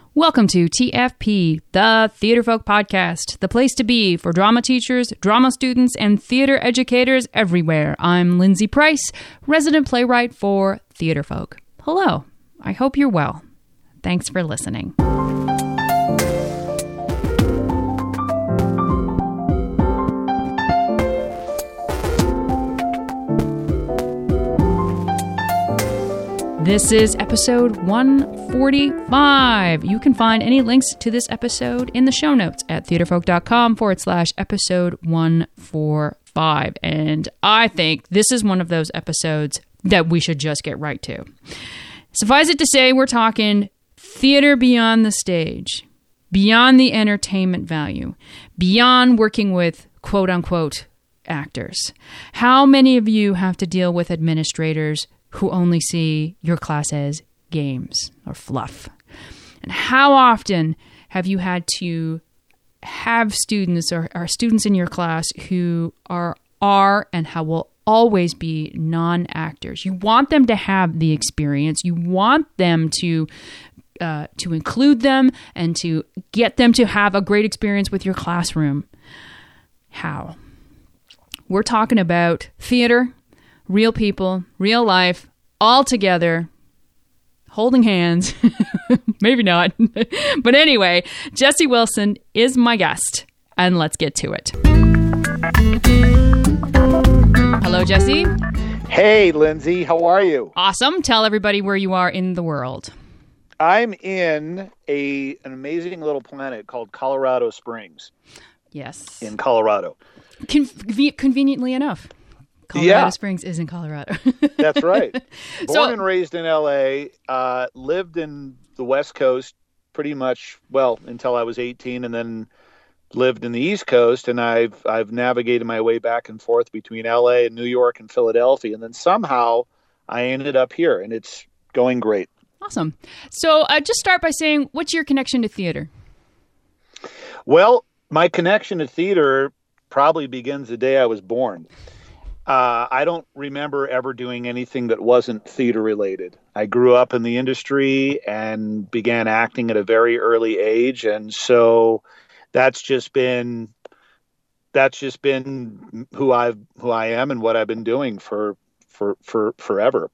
Welcome to TFP, the Theater Folk Podcast, the place to be for drama teachers, drama students, and theater educators everywhere. I'm Lindsay Price, resident playwright for Theater Folk. Hello, I hope you're well. Thanks for listening. This is episode 145. You can find any links to this episode in the show notes at theaterfolk.com/episode 145. And I think this is one of those episodes that we should just get right to. Suffice it to say, we're talking theater beyond the stage, beyond the entertainment value, beyond working with quote-unquote actors. How many of you have to deal with administrators who only see your class as games or fluff? And how often have you had to have students or students in your class who are and how will always be non-actors? You want them to have the experience. You want them to include them and to get them to have a great experience with your classroom. How? We're talking about theater, real people, real life, all together, holding hands. Maybe not. But anyway, Jessie Wilson is my guest, and let's get to it. Hello, Jessie. Hey, Lindsay. How are you? Awesome. Tell everybody where you are in the world. I'm in an amazing little planet called Colorado Springs. Yes. In Colorado. Conveniently enough. Colorado Springs is in Colorado. That's right. Born and raised in L.A., lived in the West Coast pretty much, until I was 18, and then lived in the East Coast, and I've navigated my way back and forth between L.A. and New York and Philadelphia, and then somehow I ended up here, and it's going great. Awesome. So just start by saying, what's your connection to theater? Well, my connection to theater probably begins the day I was born. I don't remember ever doing anything that wasn't theater related. I grew up in the industry and began acting at a very early age. And so that's just been who I am and what I've been doing for forever.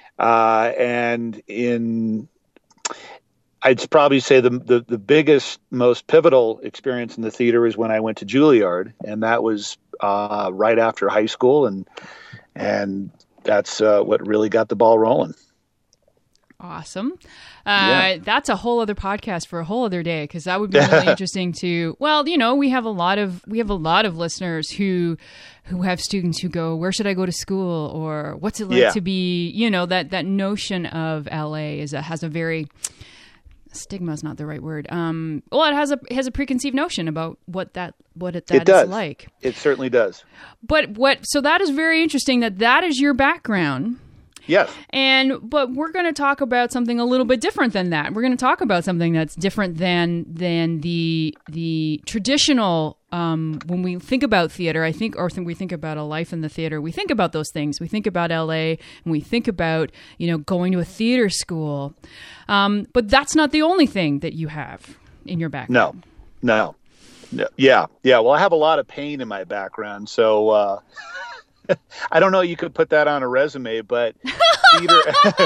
I'd probably say the biggest, most pivotal experience in the theater is when I went to Juilliard, and that was right after high school, and that's what really got the ball rolling. Awesome. That's a whole other podcast for a whole other day, because that would be really interesting to. Well, we have a lot of listeners who have students who go, where should I go to school, or what's it like to be? That notion of LA has a very stigma is not the right word. It has a preconceived notion about what it is like. It certainly does. So that is very interesting that is your background. Yes. But we're going to talk about something a little bit different than that. We're going to talk about something that's different than the traditional. When we think about theater, we think about a life in the theater. We think about those things. We think about LA, and we think about going to a theater school. But that's not the only thing that you have in your background. No. Yeah. Well, I have a lot of pain in my background, so. I don't know. You could put that on a resume, but theater.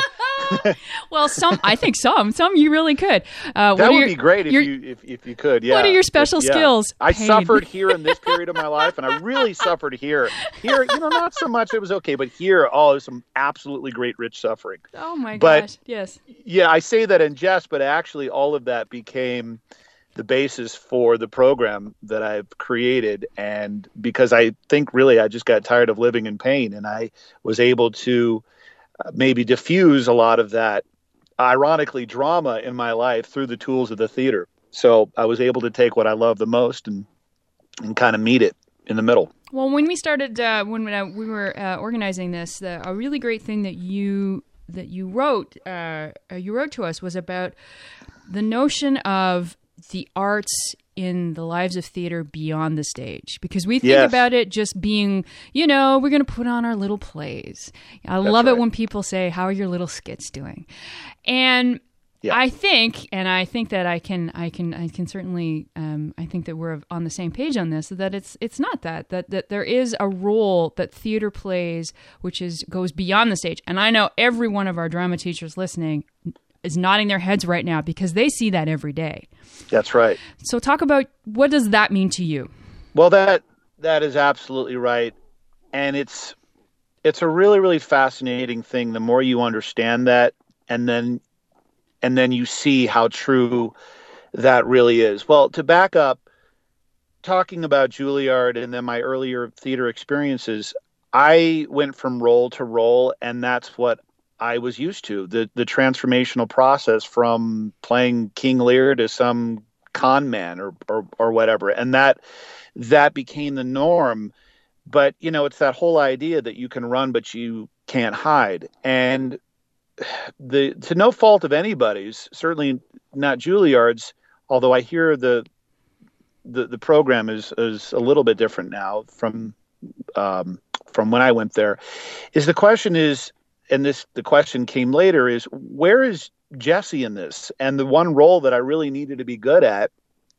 Well, I think some you really could. That would be great if you could. Yeah. What are your special skills? I suffered here in this period of my life, and I really suffered here. Here, not so much. It was okay, but here, there's some absolutely great, rich suffering. Oh my gosh! Yes. Yeah, I say that in jest, but actually, all of that became the basis for the program that I've created. And because I think really I just got tired of living in pain, and I was able to maybe diffuse a lot of that, ironically, drama in my life through the tools of the theater. So I was able to take what I love the most and kind of meet it in the middle. Well, when we started, when we were organizing this, a really great thing that you wrote to us was about the notion of the arts in the lives of theater beyond the stage, because we think about it just being, we're going to put on our little plays. I love it when people say, how are your little skits doing? And I think that I can certainly, I think that we're on the same page on this, that it's not that there is a role that theater plays, which goes beyond the stage. And I know every one of our drama teachers listening is nodding their heads right now because they see that every day. That's right. So talk about, what does that mean to you? Well, that is absolutely right. And it's a really, really fascinating thing. The more you understand that, and then you see how true that really is. Well, to back up, talking about Juilliard and then my earlier theater experiences, I went from role to role, and that's what I was used to, the transformational process from playing King Lear to some con man or whatever. And that became the norm. But, it's that whole idea that you can run, but you can't hide. And to no fault of anybody's, certainly not Juilliard's, although I hear the program is a little bit different now from when I went there, is the question is, and the question came later, is where is Jesse in this? And the one role that I really needed to be good at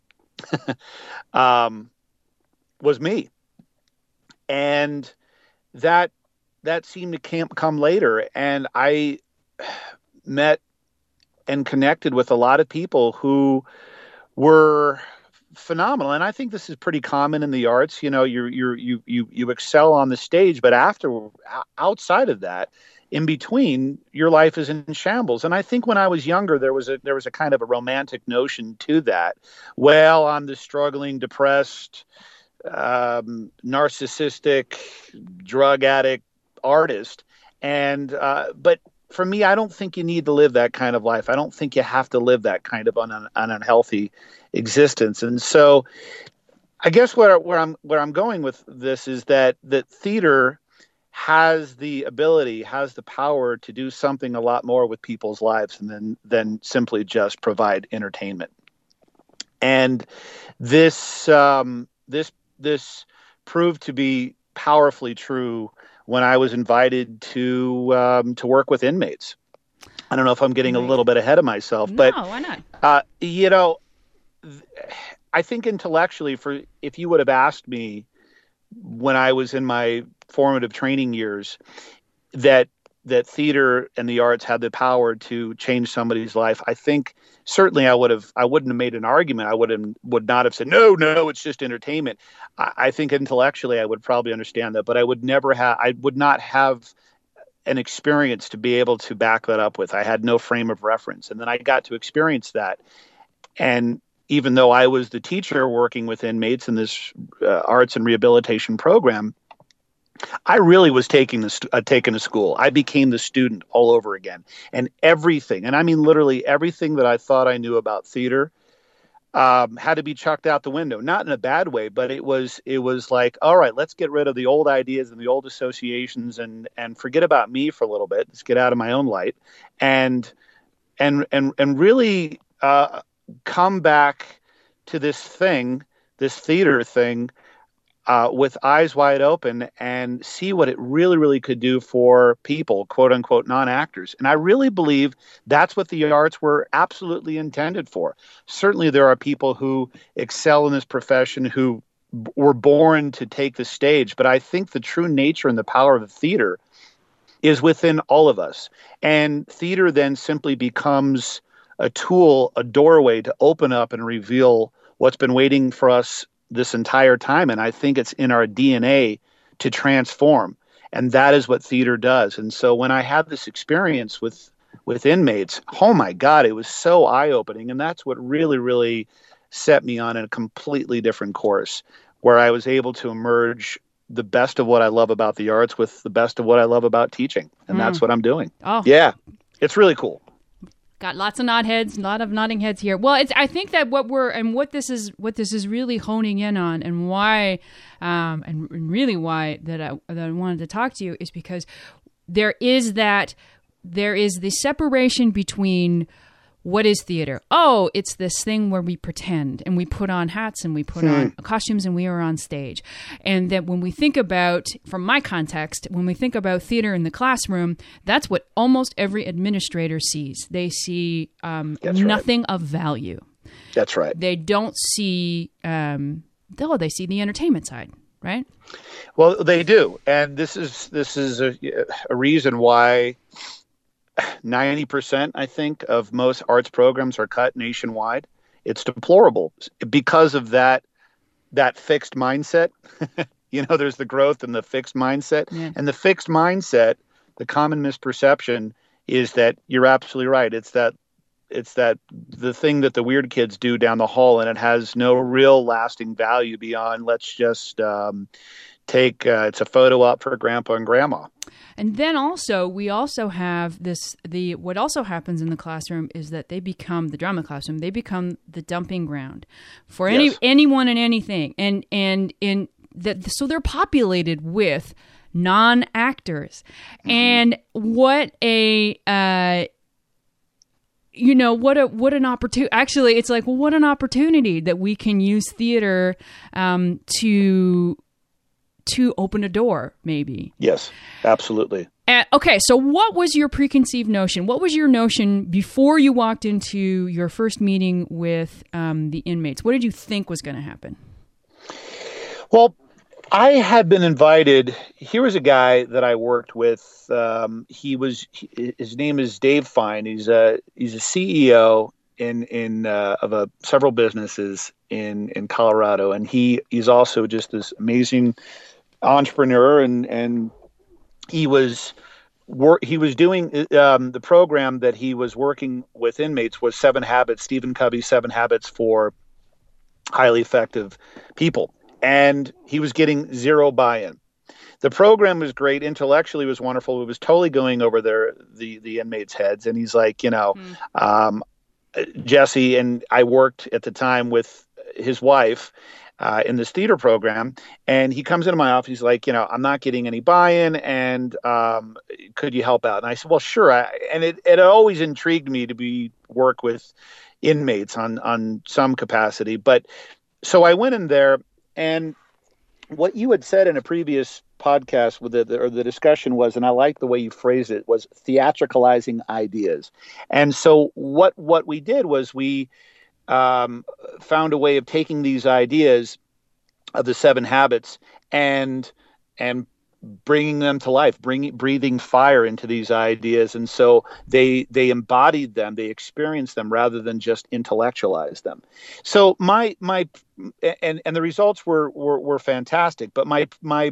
was me. And that seemed to come later. And I met and connected with a lot of people who were phenomenal. And I think this is pretty common in the arts. You excel on the stage, but outside of that, in between, your life is in shambles. And I think when I was younger, there was a kind of a romantic notion to that. Well, I'm the struggling, depressed, narcissistic, drug addict artist. And but for me, I don't think you need to live that kind of life. I don't think you have to live that kind of an unhealthy existence. And so I guess where I'm going with this is that theater has the ability, has the power to do something a lot more with people's lives than simply just provide entertainment. And this proved to be powerfully true when I was invited to work with inmates. I don't know if I'm getting a little bit ahead of myself, but no, why not? I think intellectually, if you would have asked me when I was in my formative training years that theater and the arts had the power to change somebody's life, I think certainly I wouldn't have made an argument. I would not have said, no, it's just entertainment. I think intellectually I would probably understand that, but I would not have an experience to be able to back that up with. I had no frame of reference. And then I got to experience that. And even though I was the teacher working with inmates in this arts and rehabilitation program, I really was taking a school. I became the student all over again. And everything, and I mean literally everything that I thought I knew about theater had to be chucked out the window. Not in a bad way, but it was like, all right, let's get rid of the old ideas and the old associations and forget about me for a little bit. Let's get out of my own light and really come back to this theater thing, with eyes wide open and see what it really, really could do for people, quote unquote, non-actors. And I really believe that's what the arts were absolutely intended for. Certainly there are people who excel in this profession who were born to take the stage, but I think the true nature and the power of the theater is within all of us. And theater then simply becomes a tool, a doorway to open up and reveal what's been waiting for us this entire time. And I think it's in our DNA to transform. And that is what theater does. And so when I had this experience with inmates, oh my God, it was so eye-opening. And that's what really, really set me on a completely different course, where I was able to emerge the best of what I love about the arts with the best of what I love about teaching. And that's what I'm doing. Oh, yeah, it's really cool. Got lots of nod heads, a lot of nodding heads here. Well, I think that what this is really honing in on, and why, and really why that I wanted to talk to you, is because there is the separation between what is theater? Oh, it's this thing where we pretend and we put on hats and we put on costumes and we are on stage. And that when we think about, from my context, when we think about theater in the classroom, that's what almost every administrator sees. They see nothing of value. That's right. They don't see, they see the entertainment side, right? Well, they do. And this is a reason why 90%, I think, of most arts programs are cut nationwide. It's deplorable because of that fixed mindset. There's the growth and the fixed mindset. Yeah. And the fixed mindset, the common misperception is that you're absolutely right. It's that the thing that the weird kids do down the hall, and it has no real lasting value beyond let's just take it's a photo op for grandpa and grandma. And then we also have what also happens in the classroom is that they become the drama classroom. They become the dumping ground for anyone and anything. So they're populated with non-actors. Mm-hmm. And what an opportunity. Actually, it's like, well, what an opportunity that we can use theater to open a door, maybe. Yes, absolutely. Okay, so what was your preconceived notion? What was your notion before you walked into your first meeting with the inmates? What did you think was going to happen? Well, I had been invited. Here was a guy that I worked with. His name is Dave Fine. He's a CEO of several businesses in Colorado, and he's also just this amazing entrepreneur. And he was doing the program that he was working with inmates was 7 Habits, Stephen Covey's 7 Habits for Highly Effective People. And he was getting zero buy-in. The program was great. Intellectually, it was wonderful. It was totally going over the inmates' heads. And he's like, Jesse, and I worked at the time with his wife in this theater program. And he comes into my office. He's like, I'm not getting any buy-in. And could you help out? And I said, well, sure. And it always intrigued me to work with inmates on some capacity. But so I went in there. And what you had said in a previous podcast with the discussion was, and I like the way you phrased it, was theatricalizing ideas. And so what we did was we found a way of taking these ideas of the 7 Habits and bringing them to life, breathing fire into these ideas. And so they embodied them, they experienced them rather than just intellectualize them. So my and the results were fantastic. But my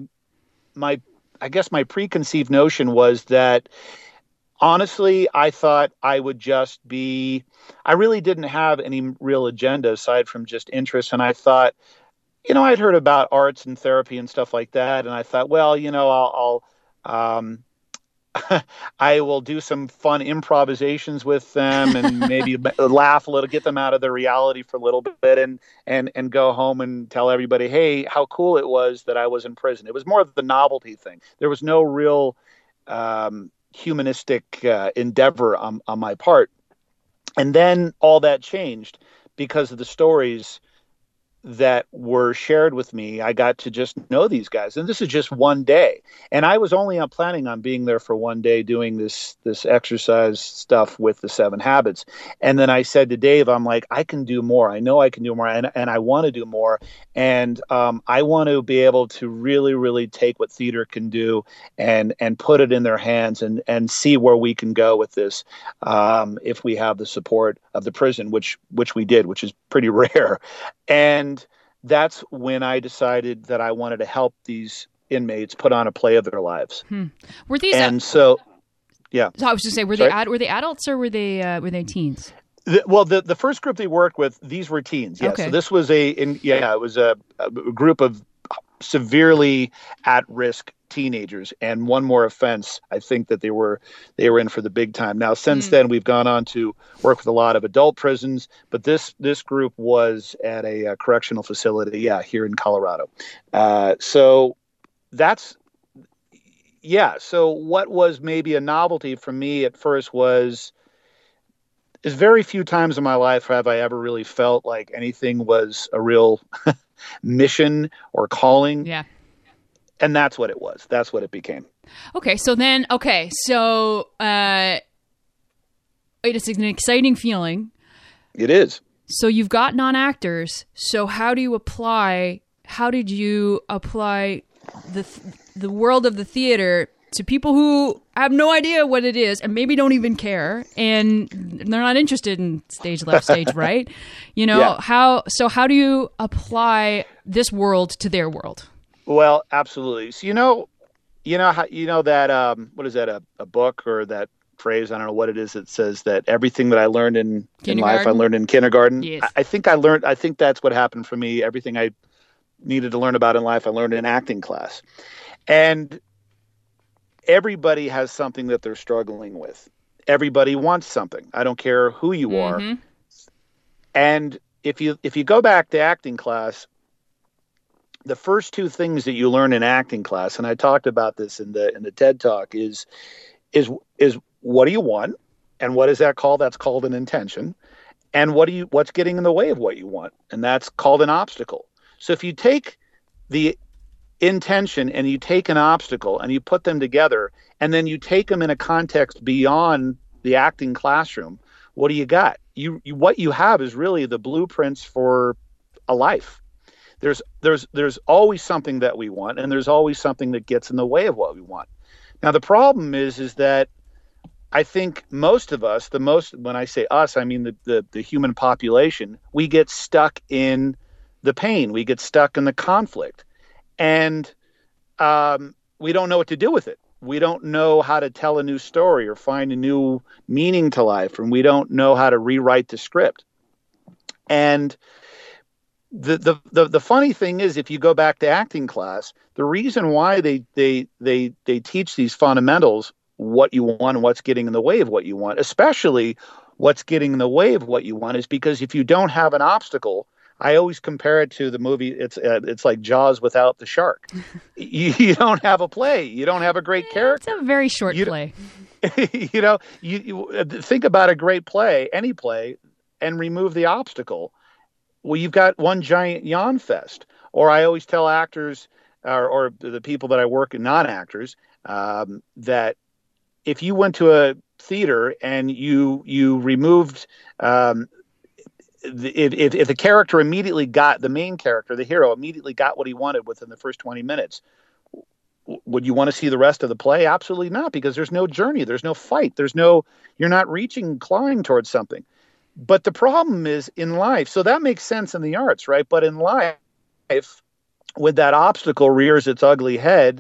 I guess my preconceived notion was that, honestly, I thought I would just I really didn't have any real agenda aside from just interest. And I thought, I'd heard about arts and therapy and stuff like that. And I thought, well, I'll I will do some fun improvisations with them and maybe laugh a little, get them out of their reality for a little bit and go home and tell everybody, hey, how cool it was that I was in prison. It was more of the novelty thing. There was no real humanistic endeavor on my part. And then all that changed because of the stories that were shared with me. I got to just know these guys, and this is just one day. And I was only planning on being there for one day doing this exercise stuff with the 7 Habits. And then I said to Dave, I'm like, I can do more. I know I can do more, and I want to do more. And I want to be able to really, really take what theater can do and put it in their hands and see where we can go with this if we have the support of the prison, which we did, which is pretty rare. And that's when I decided that I wanted to help these inmates put on a play of their lives. Were these? And so, yeah. So I was just saying, were they adults or were they teens? The first group they worked with, these were teens. Yeah. Okay. So this was it was a group of severely at-risk teenagers, and one more offense. I think that they were in for the big time. Now, since then, we've gone on to work with a lot of adult prisons, but this group was at a correctional facility, here in Colorado. So that's, So what was maybe a novelty for me at first was is very few times in my life have I ever really felt like anything was a real mission or calling. Yeah. And that's what it was. That's what it became. Okay. So it's an exciting feeling. It is. So you've got non-actors. So how did you apply the world of the theater to people who have no idea what it is and maybe don't even care and they're not interested in stage left, stage right? Yeah. How do you apply this world to their world? Well, absolutely. So that what is that, a book or that phrase, I don't know what it is, that says that everything that I learned in life I learned in kindergarten. Yes. I think that's what happened for me. Everything I needed to learn about in life I learned in acting class. And everybody has something that they're struggling with. Everybody wants something. I don't care who you are. And if you go back to acting class, the first two things that you learn in acting class, and I talked about this in the TED Talk, is what do you want, and what is that called? That's called an intention. And what's getting in the way of what you want, and that's called an obstacle. So if you take the intention and you take an obstacle and you put them together, and then you take them in a context beyond the acting classroom, what do you got? What you have is really the blueprints for a life. There's always something that we want, and there's always something that gets in the way of what we want. Now the problem is that I think most of us, when I say us, I mean the human population, we get stuck in the pain, we get stuck in the conflict, and we don't know what to do with it. We don't know how to tell a new story or find a new meaning to life, and we don't know how to rewrite the script. And the funny thing is, if you go back to acting class, the reason why they teach these fundamentals, what you want and what's getting in the way of what you want, especially what's getting in the way of what you want, is because if you don't have an obstacle, I always compare it to the movie. It's like Jaws without the shark. You don't have a play. You don't have a great character. It's a very short play. You think about a great play, any play, and remove the obstacle. Well, you've got one giant yawn fest. Or I always tell actors or the people that I work in, non-actors, that if you went to a theater and you removed if the character immediately got, the main character, the hero, immediately got what he wanted within the first 20 minutes, would you want to see the rest of the play? Absolutely not, because there's no journey, there's no fight, you're not clawing towards something. But the problem is in life, so that makes sense in the arts, right? But in life, when that obstacle rears its ugly head,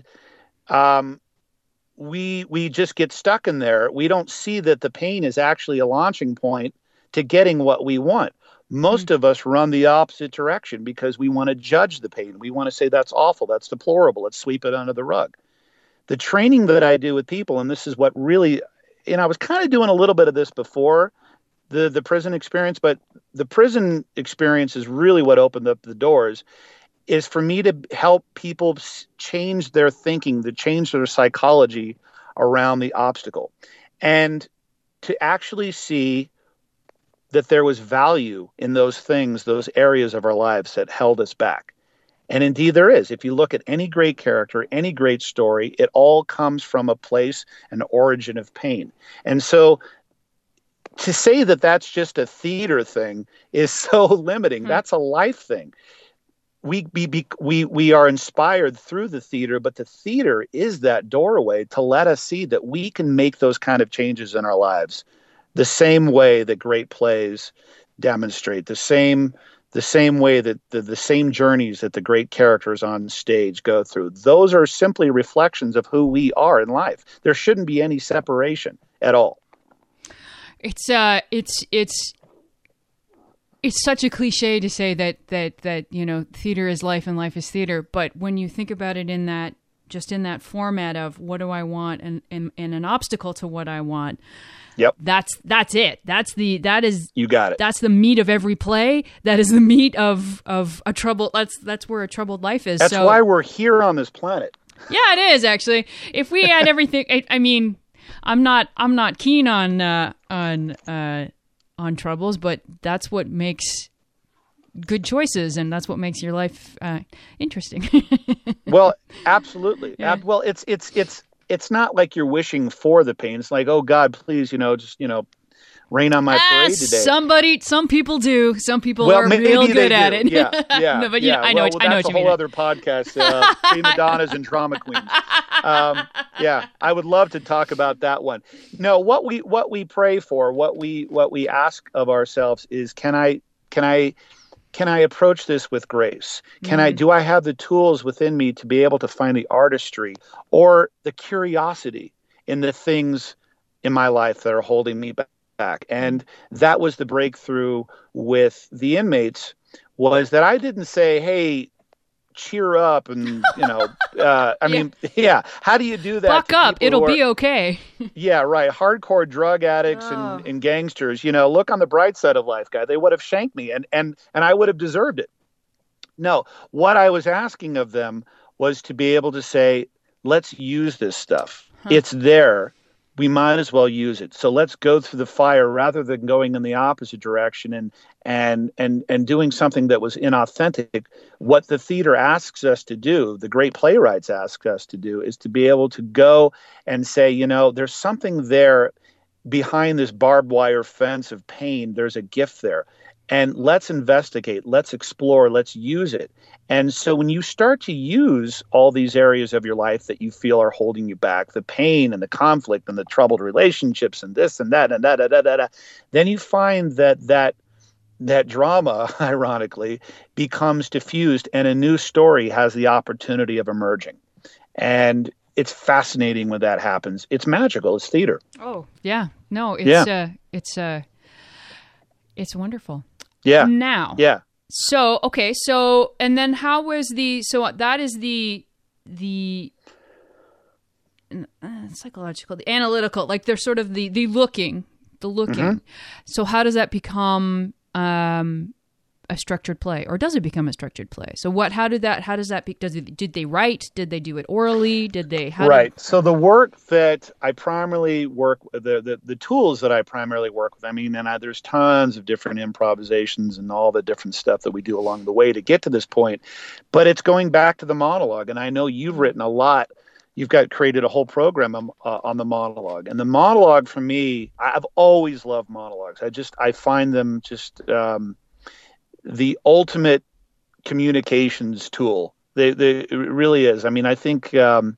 we just get stuck in there. We don't see that the pain is actually a launching point to getting what we want. Most of us run the opposite direction because we want to judge the pain. We want to say that's awful, that's deplorable, let's sweep it under the rug. The training that I do with people, and this is what really, I was kind of doing a little bit of this before the prison experience, but the prison experience is really what opened up the doors, is for me to help people change their thinking, to change their psychology around the obstacle, and to actually see that there was value in those things, those areas of our lives that held us back. And indeed there is. If you look at any great character, any great story, it all comes from a place, an origin of pain. And so to say that that's just a theater thing is so limiting. That's a life thing. We are inspired through the theater, but the theater is that doorway to let us see that we can make those kind of changes in our lives the same way that great plays demonstrate, the same way that the same journeys that the great characters on stage go through. Those are simply reflections of who we are in life. There shouldn't be any separation at all. It's such a cliche to say that theater is life and life is theater, but when you think about it in that format of what do I want and an obstacle to what I want. Yep. That's it. You got it. That's the meat of every play. That is the meat of a troubled. That's where a troubled life is. That's why we're here on this planet. Yeah, it is actually. If we had everything, I mean, I'm not keen on on troubles, but that's what makes good choices, and that's what makes your life interesting. Well, absolutely. Yeah. Well, it's not like you're wishing for the pain. It's like, oh God, please, just rain on my parade today. Some people do. Some people are real good at it. Yeah, yeah. No, but yeah. I know well, what you mean. That's a whole other podcast, prima donnas and drama queens. Yeah, I would love to talk about that one. No, what we pray for, what we ask of ourselves is, can I approach this with grace? Do I have the tools within me to be able to find the artistry or the curiosity in the things in my life that are holding me back? And that was the breakthrough with the inmates, was that I didn't say, hey, cheer up. And, how do you do that? Buck up. It'll be okay. Yeah, right. Hardcore drug addicts and gangsters, look on the bright side of life, guy. They would have shanked me and I would have deserved it. No, what I was asking of them was to be able to say, let's use this stuff. It's there. We might as well use it. So let's go through the fire rather than going in the opposite direction and doing something that was inauthentic. What the theater asks us to do, the great playwrights ask us to do, is to be able to go and say, there's something there behind this barbed wire fence of pain. There's a gift there. And let's investigate, let's explore, let's use it. And so when you start to use all these areas of your life that you feel are holding you back, the pain and the conflict and the troubled relationships and this and that and da, then you find that drama, ironically, becomes diffused and a new story has the opportunity of emerging. And it's fascinating when that happens. It's magical. It's theater. Oh, yeah. No, it's wonderful. Yeah. Now. Yeah. So, okay. So, and then how was that is the psychological, the analytical, like they're sort of the looking. Mm-hmm. So how does that become a structured play, or does it become a structured play? So did they write? Did they do it orally? So the work that I primarily work, the tools that I primarily work with, there's tons of different improvisations and all the different stuff that we do along the way to get to this point, but it's going back to the monologue. And I know you've written a lot. You've created a whole program on the monologue, and the monologue for me, I've always loved monologues. I find them just, the ultimate communications tool. It really is. I think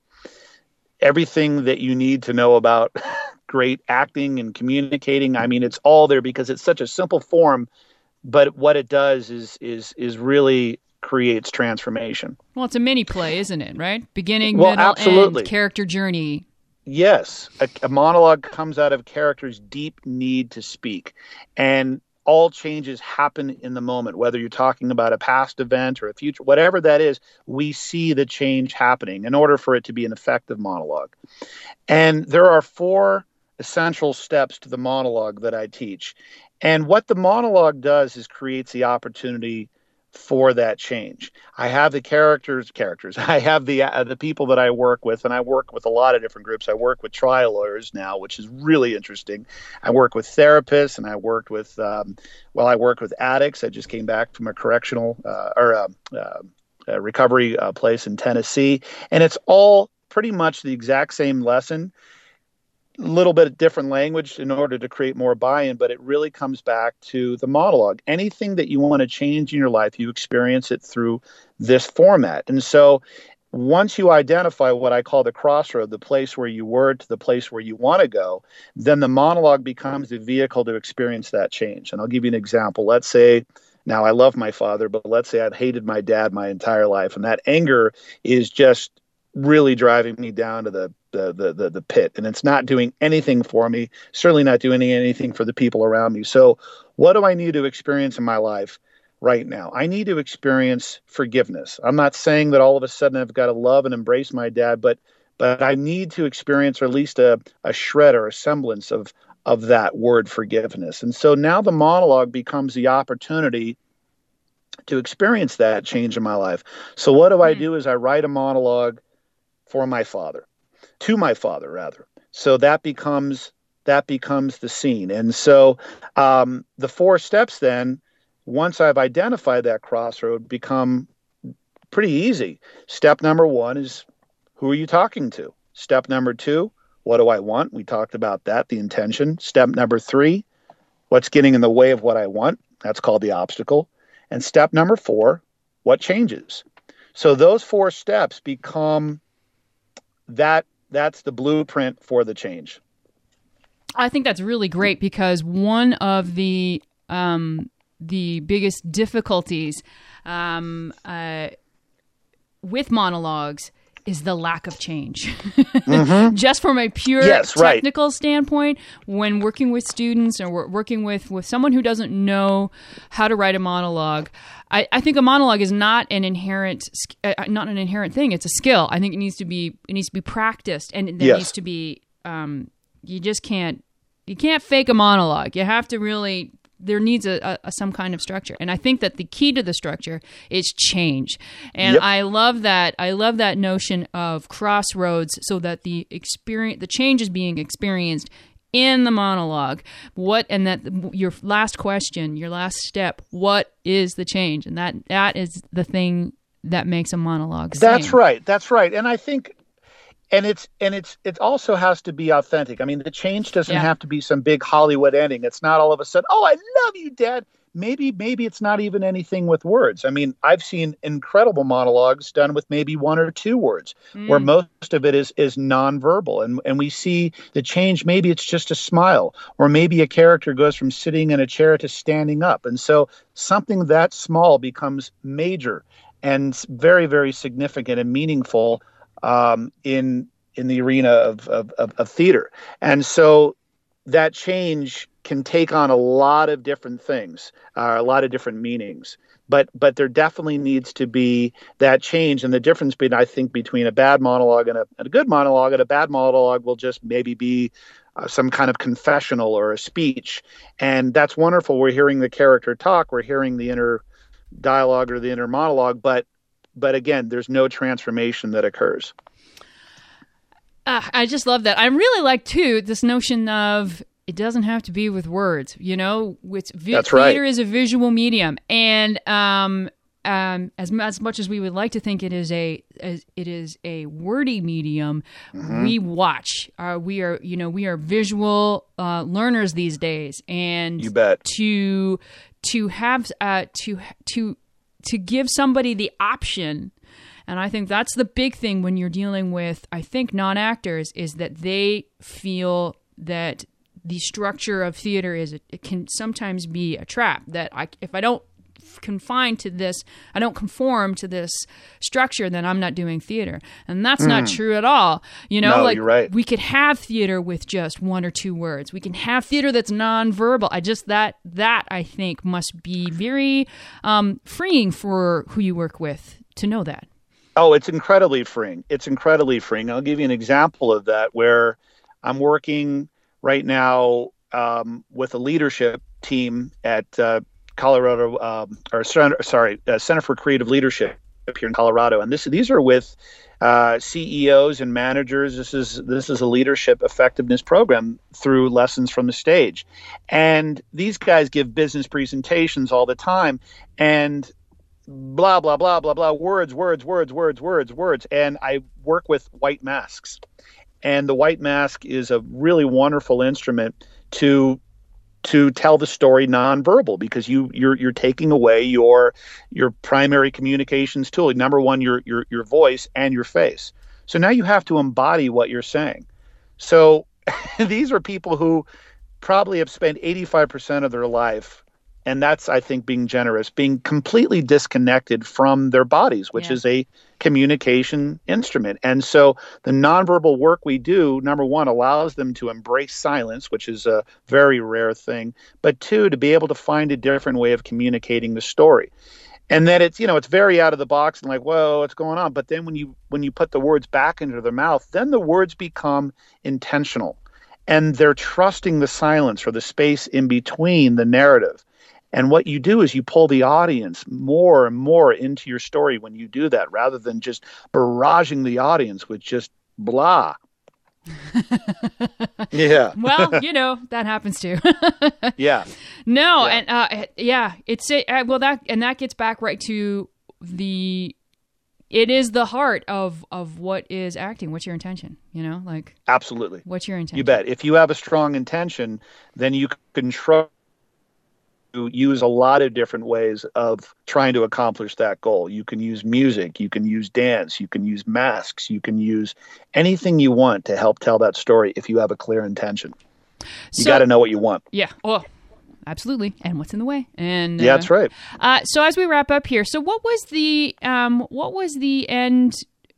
everything that you need to know about great acting and communicating, it's all there because it's such a simple form, but what it does is really creates transformation. Well, it's a mini play, isn't it? Right? Beginning, well, middle, absolutely. End, character journey. Yes. A monologue comes out of character's deep need to speak. And all changes happen in the moment, whether you're talking about a past event or a future, whatever that is, we see the change happening in order for it to be an effective monologue. And there are 4 essential steps to the monologue that I teach. And what the monologue does is creates the opportunity for that change. I have the characters. I have the people that I work with, and I work with a lot of different groups. I work with trial lawyers now, which is really interesting. I work with therapists, and I worked with I work with addicts. I just came back from a correctional a recovery place in Tennessee, and it's all pretty much the exact same lesson. Little bit of different language in order to create more buy-in, but it really comes back to the monologue. Anything that you want to change in your life, you experience it through this format. And so once you identify what I call the crossroad, the place where you were to the place where you want to go, then the monologue becomes the vehicle to experience that change. And I'll give you an example. Let's say, now I love my father, but let's say I've hated my dad my entire life, and that anger is just really driving me down to the pit, and it's not doing anything for me, certainly not doing anything for the people around me. So what do I need to experience in my life right now? I need to experience forgiveness. I'm not saying that all of a sudden I've got to love and embrace my dad, but I need to experience, or at least a shred or a semblance of that word forgiveness. And so now the monologue becomes the opportunity to experience that change in my life. So what do I do is I write a monologue to my father, rather. So that becomes that becomes the scene. And so the 4 steps then, once I've identified that crossroad, become pretty easy. Step number 1 is, who are you talking to? Step number 2, what do I want? We talked about that, the intention. Step number 3, what's getting in the way of what I want? That's called the obstacle. And step number 4, what changes? So those 4 steps become that's the blueprint for the change. I think that's really great, because one of the biggest difficulties with monologues is the lack of change. Mm-hmm. Just from a pure technical standpoint, when working with students or working with someone who doesn't know how to write a monologue, I think a monologue is not an inherent thing. It's a skill. I think it needs to be practiced, and there needs to be you can't fake a monologue. You have to really. There needs some kind of structure. And I think that the key to the structure is change. And I love that. I love that notion of crossroads, so that the change is being experienced in the monologue. Your last question, your last step, what is the change? And that is the thing that makes a monologue sing. That's right. And I think it also has to be authentic. I mean, the change doesn't have to be some big Hollywood ending. It's not all of a sudden, oh, I love you, Dad. Maybe it's not even anything with words. I mean, I've seen incredible monologues done with maybe 1 or 2 words, where most of it is nonverbal. And we see the change. Maybe it's just a smile, or maybe a character goes from sitting in a chair to standing up. And so something that small becomes major and very, very significant and meaningful in the arena of theater. And so that change can take on a lot of different things, a lot of different meanings. But there definitely needs to be that change. And the difference between a bad monologue and a good monologue, and a bad monologue will just maybe be some kind of confessional or a speech. And that's wonderful. We're hearing the character talk. We're hearing the inner dialogue or the inner monologue. But again, there's no transformation that occurs. I just love that. I really like, too, this notion of it doesn't have to be with words. Theater is a visual medium. And as much as we would like to think it is a wordy medium, we watch. We are visual learners these days. And you bet. To give somebody the option, and I think that's the big thing when you're dealing with, I think, non-actors, is that they feel that the structure of theater it can sometimes be a trap, that if I don't conform to this structure, then I'm not doing theater. And that's not true at all. No, you're right. We could have theater with just 1 or 2 words. We can have theater that's nonverbal. That I think must be very freeing for who you work with to know that. Oh, it's incredibly freeing. I'll give you an example of that, where I'm working right now with a leadership team at Center for Creative Leadership here in Colorado, and these are with CEOs and managers. This is a leadership effectiveness program through Lessons from the Stage, and these guys give business presentations all the time, and blah blah blah blah blah, words, and I work with white masks, and the white mask is a really wonderful instrument to tell the story nonverbal, because you're taking away your primary communications tool. Number one, your voice and your face. So now you have to embody what you're saying. So these are people who probably have spent 85% of their life, and that's, I think, being generous, being completely disconnected from their bodies, which is a communication instrument. And so the nonverbal work we do, number one, allows them to embrace silence, which is a very rare thing, but 2, to be able to find a different way of communicating the story. And then it's very out of the box and like, whoa, what's going on? But then when you put the words back into their mouth, then the words become intentional, and they're trusting the silence or the space in between the narrative. And what you do is you pull the audience more and more into your story when you do that, rather than just barraging the audience with just blah. Yeah. Well, that happens too. Yeah. No, Yeah. and that gets back right to it is the heart of what is acting. What's your intention? Absolutely. What's your intention? You bet. If you have a strong intention, then you can try to use a lot of different ways of trying to accomplish that goal. You can use music, you can use dance, you can use masks, you can use anything you want to help tell that story if you have a clear intention. You got to know what you want. Yeah. Well, absolutely. And what's in the way? And yeah, that's right. So as we wrap up here, so what was the end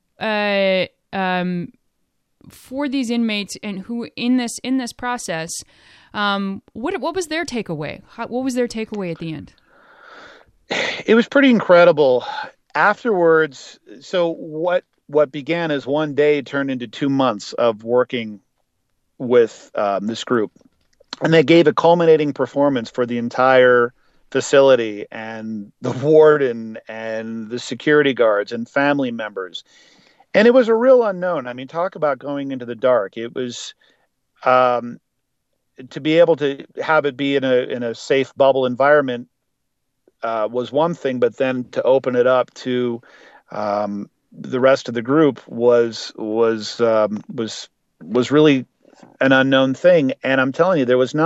for these inmates and who in this process? What was their takeaway? What was their takeaway at the end? It was pretty incredible. Afterwards, so what began as one day turned into 2 months of working with this group. And they gave a culminating performance for the entire facility and the warden and the security guards and family members. And it was a real unknown. I mean, talk about going into the dark. It was to be able to have it be in a safe bubble environment was one thing, but then to open it up to the rest of the group was really an unknown thing. And I'm telling you,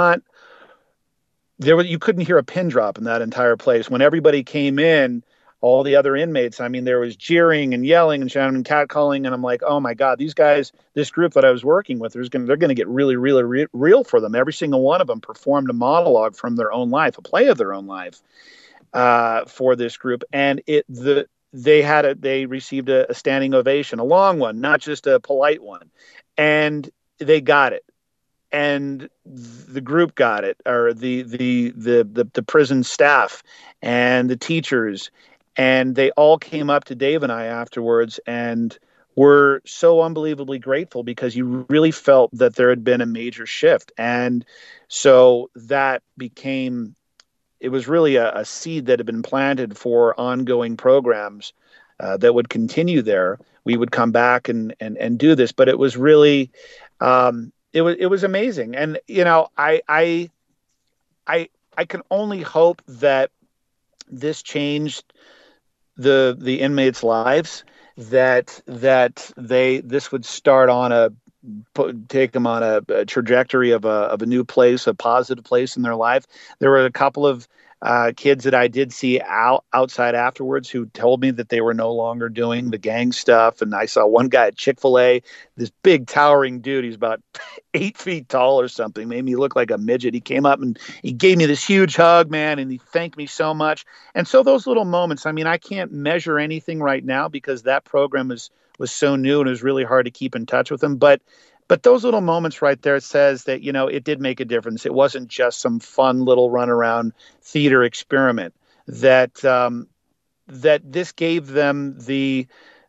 you couldn't hear a pin drop in that entire place. When everybody came in, all the other inmates, I mean, there was jeering and yelling and shouting and catcalling. And I'm like, oh my God, these guys, this group that I was working with, they're going to get really, really real for them. Every single one of them performed a monologue from their own life, a play of their own life for this group. And they received a standing ovation, a long one, not just a polite one. And they got it. And the group got it, or the prison staff and the teachers. And they all came up to Dave and I afterwards and were so unbelievably grateful because you really felt that there had been a major shift. And so that it was really a seed that had been planted for ongoing programs that would continue there. We would come back and do this, but it was really, it was amazing. And, I can only hope that this changed the inmates' lives, that this would start take them on a trajectory of a new place, a positive place in their life. There were a couple of kids that I did see outside afterwards who told me that they were no longer doing the gang stuff. And I saw one guy at Chick-fil-A, this big towering dude. He's about 8 feet tall or something, made me look like a midget. He came up and he gave me this huge hug, man, and he thanked me so much. And so those little moments, I mean, I can't measure anything right now because that program was so new and it was really hard to keep in touch with them. But those little moments right there says that, it did make a difference. It wasn't just some fun little run around theater experiment, that this gave them the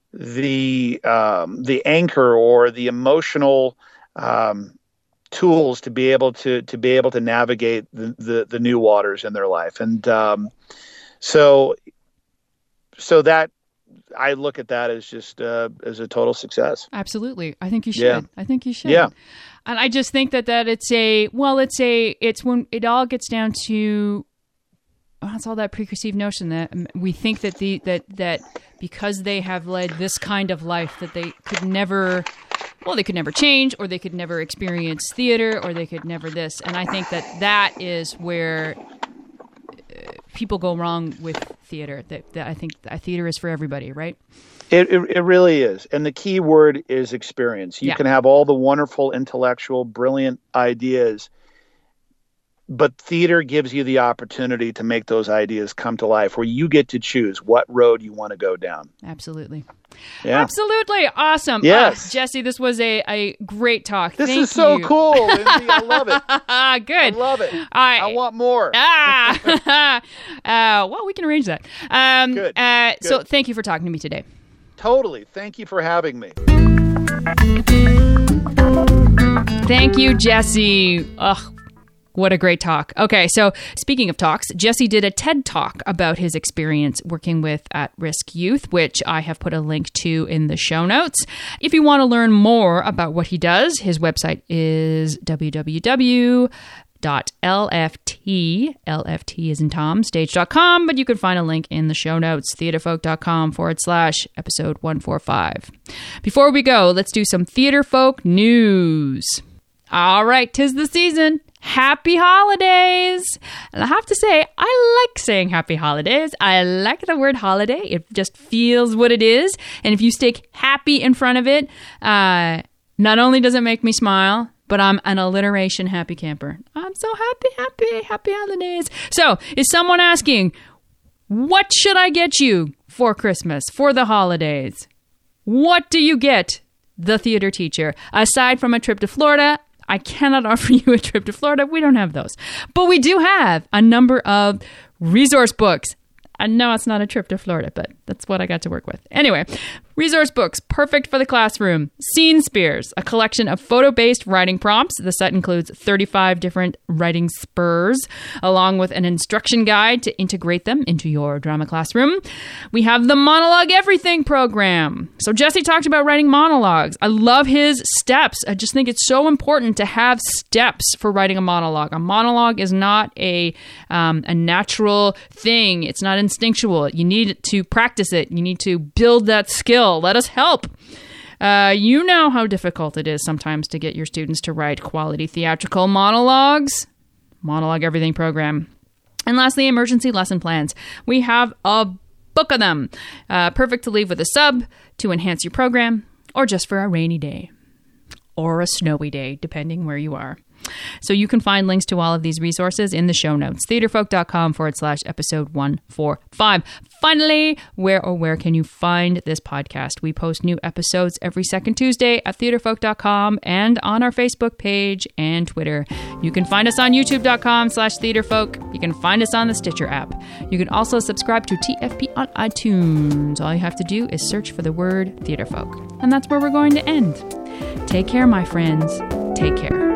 anchor or the emotional tools to be able to navigate the new waters in their life. And so that, I look at that as just as a total success. Absolutely. I think you should. Yeah. I think you should. Yeah. And I just think that it's when it all gets down to, it's all that preconceived notion that we think that that because they have led this kind of life that they could never change, or they could never experience theater, or they could never this. And I think that is where people go wrong with theater. That I think theater is for everybody, right? It really is. And the key word is experience. You can have all the wonderful, intellectual, brilliant ideas, but theater gives you the opportunity to make those ideas come to life, where you get to choose what road you want to go down. Absolutely. Yeah. Absolutely. Awesome. Yes. Jesse, this was a great talk. This is so cool, Lindsay. I love it. Good. I love it. I want more. Well, we can arrange that. Good. So thank you for talking to me today. Totally. Thank you for having me. Thank you, Jesse. Ugh. What a great talk. Okay, so speaking of talks, Jesse did a TED Talk about his experience working with at-risk youth, which I have put a link to in the show notes. If you want to learn more about what he does, his website is www.lft is in Tom, stage.com, but you can find a link in the show notes, theaterfolk.com/episode 145. Before we go, let's do some Theater Folk news. All right, 'tis the season. Happy holidays! And I have to say, I like saying happy holidays. I like the word holiday. It just feels what it is. And if you stick happy in front of it, not only does it make me smile, but I'm an alliteration happy camper. I'm so happy holidays. So, is someone asking, what should I get you for Christmas, for the holidays? What do you get the theater teacher? Aside from a trip to Florida, I cannot offer you a trip to Florida. We don't have those. But we do have a number of resource books. I know it's not a trip to Florida, but that's what I got to work with. Anyway, resource books, perfect for the classroom. Scene Spears, a collection of photo-based writing prompts. The set includes 35 different writing spurs, along with an instruction guide to integrate them into your drama classroom. We have the Monologue Everything program. So Jesse talked about writing monologues. I love his steps. I just think it's so important to have steps for writing a monologue. A monologue is not a natural thing. It's not instinctual. You need to practice it. You need to build that skill. Let us help. You know how difficult it is sometimes to get your students to write quality theatrical monologues. Monologue Everything program. And lastly, emergency lesson plans. We have a book of them. Perfect to leave with a sub, to enhance your program, or just for a rainy day. Or a snowy day, depending where you are. So you can find links to all of these resources in the show notes, theaterfolk.com/episode 145. Finally, where can you find this podcast? We post new episodes every second Tuesday at theaterfolk.com and on our Facebook page and Twitter. You can find us on youtube.com/theaterfolk. You can find us on the Stitcher app. You can also subscribe to TFP on iTunes. All you have to do is search for the word Theaterfolk. And that's where we're going to end. Take care, my friends. Take care.